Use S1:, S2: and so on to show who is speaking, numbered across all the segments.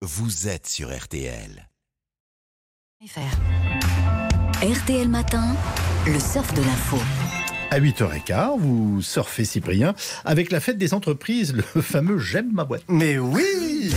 S1: vous êtes sur RTL.
S2: RTL Matin, le surf de l'info.
S3: À 8h15, vous surfez Cyprien avec la fête des entreprises, le fameux J'aime ma boîte.
S4: Mais oui!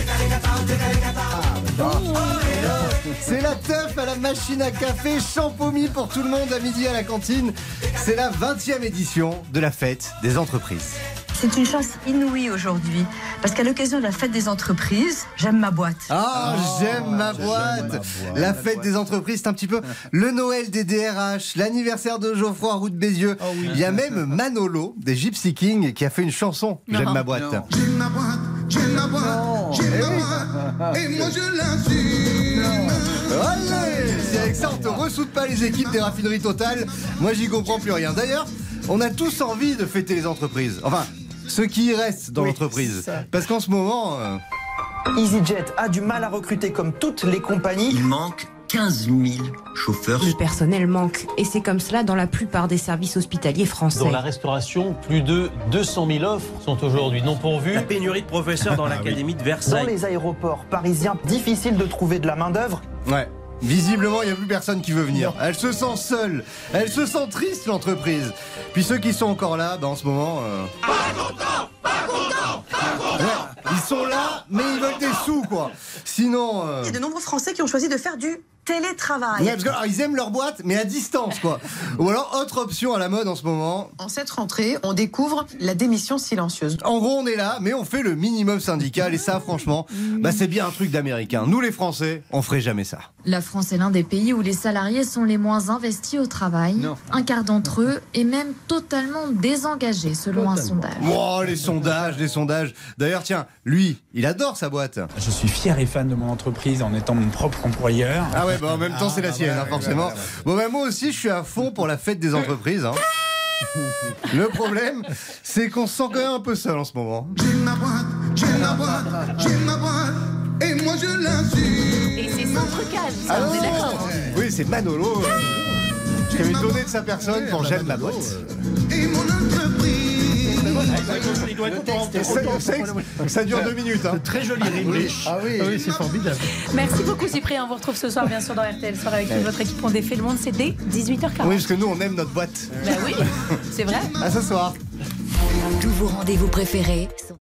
S4: C'est la teuf à la machine à café, champomis pour tout le monde à midi à la cantine. C'est la 20e édition de la fête des entreprises.
S5: C'est une chance inouïe aujourd'hui, parce qu'à l'occasion de la fête des entreprises, j'aime ma boîte.
S4: J'aime ma boîte. La fête des entreprises, c'est un petit peu le Noël des DRH, l'anniversaire de Geoffroy Roux de Bézieux. Il y a même Manolo des Gypsy Kings qui a fait une chanson, J'aime ma boîte.
S6: J'aime ma boîte, j'aime ma boîte, j'aime ma boîte, et moi je l'assume.
S4: Allez, si avec ça on te ressoude pas les équipes des raffineries Total, moi j'y comprends plus rien. D'ailleurs, on a tous envie de fêter les entreprises. Enfin, ceux qui y restent dans l'entreprise. Parce qu'en ce moment...
S7: EasyJet a du mal à recruter comme toutes les compagnies.
S8: Il manque 15 000 chauffeurs.
S9: Le personnel manque, et c'est comme cela dans la plupart des services hospitaliers français.
S10: Dans la restauration, plus de 200 000 offres sont aujourd'hui non pourvues.
S11: La pénurie de professeurs dans l'académie de Versailles.
S7: Dans les aéroports parisiens, difficile de trouver de la main-d'œuvre.
S4: Ouais. Visiblement, il n'y a plus personne qui veut venir. Elle se sent seule. Elle se sent triste, l'entreprise. Puis ceux qui sont encore là, en ce moment...
S6: Pas content, pas content, pas content.
S4: Ouais, ils sont là, mais ils veulent des sous, quoi. Sinon...
S5: Il y a de nombreux Français qui ont choisi de faire du télétravail.
S4: Ouais, parce que, alors, ils aiment leur boîte, mais à distance, quoi. Ou alors, autre option à la mode en ce moment.
S5: En cette rentrée, on découvre la démission silencieuse.
S4: En gros, on est là, mais on fait le minimum syndical. Et ça, franchement, c'est bien un truc d'américain. Nous, les Français, on ferait jamais ça.
S12: La France est l'un des pays où les salariés sont les moins investis au travail.
S4: Non.
S12: Un quart d'entre eux est même totalement désengagé, selon un sondage.
S4: Oh, les sondages, les sondages. D'ailleurs, tiens, lui, il adore sa boîte.
S13: Je suis fier et fan de mon entreprise en étant mon propre employeur.
S4: Ah ouais, en même temps, c'est la sienne, forcément. Bon, moi aussi, je suis à fond pour la fête des entreprises. Le problème, c'est qu'on se sent quand même un peu seul en ce moment.
S6: J'aime ma boîte, j'aime ma boîte, j'aime ma boîte, et moi je l'assume.
S9: Et c'est sans trucage, ça, on est d'accord.
S4: Oui, c'est Manolo qui avait donné de sa personne pour J'aime ma boîte.
S6: Et mon entreprise.
S4: Ça dure 2 minutes.
S3: Très joli English.
S4: Ah oui,
S3: c'est formidable.
S9: Merci beaucoup Cyprien, on vous retrouve ce soir bien sûr dans RTL Soir avec toute votre équipe. On défait le monde, c'est dès 18h40.
S4: Oui, parce que nous, on aime notre boîte.
S9: Bah oui, c'est vrai.
S4: À ce soir.
S2: Tous vos rendez-vous préférés sont